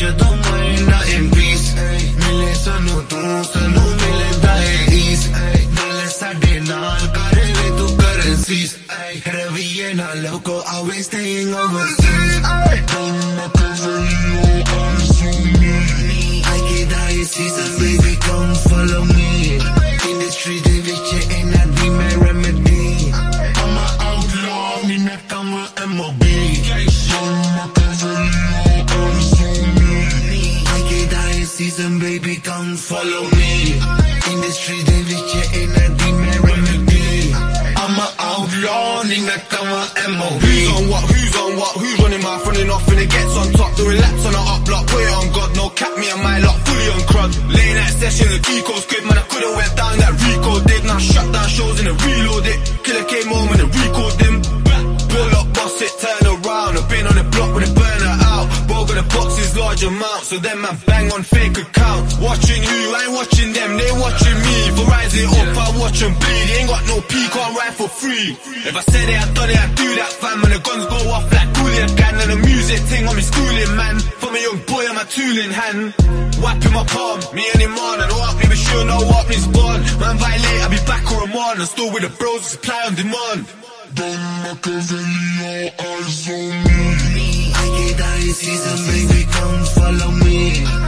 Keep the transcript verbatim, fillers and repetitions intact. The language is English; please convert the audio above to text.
ਜਦੋਂ ਮਰਨਾ in peace ਮਿਲੇ ਸਾਨੂੰ ਤੂੰ ਸਾਨੂੰ ਮਿਲਦਾ ਹੈ ease ਨਾਲੇ ਸਾਡੇ ਨਾਲ ਕਰ ਲੈ ਤੂੰ currencies ਰਵੀਏ ਨਾ ਲੋਕੋ always staying overseas I get high season baby come follow me industry ਦੇ ਵਿੱਚ ਇਹਨਾਂ ਦੀ ਮੈਂ remedy I'm a outlaw me ਨਾ ਕੰਮ M O B Season baby come follow me industry de vich inna di me remedy I'm a outlaw nigga come on M O B Who's on what who's on what who's running my running off and it gets on top doing laps on the up block we're on God no cap me and my lot fully on crud late night session the Kiko's good man I could've went down that Rico did now shut down shows and it reload it killer came home and it record them pull up boss it turn around I've been on the block with a burner out got the boxes large amount so them man bang on fake account watching who I ain't watching them they watching me if I rise it up I watch them bleed they ain't got no P can't ride for free if I said it I done it I do that fam and the guns go off like Cooley gang and the music thing on me schooling man from a young boy I'm a tool in hand wiping my palm me and him on and walk me but sure no walk me's born man violate I'll be back or I'm on and still with the bros supply on demand Don Machiavelli all eyes on me I get high season baby come follow me